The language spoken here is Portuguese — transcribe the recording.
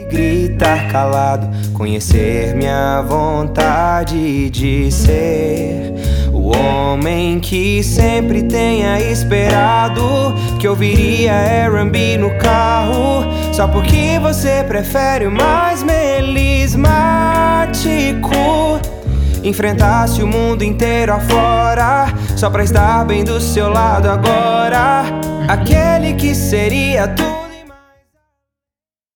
gritar calado, conhecer minha vontade de ser o homem que sempre tenha esperado que ouviria R&B no carro, só porque você prefere o mais melismático. Enfrentasse o mundo inteiro afora só pra estar bem do seu lado agora. Aquele que seria tudo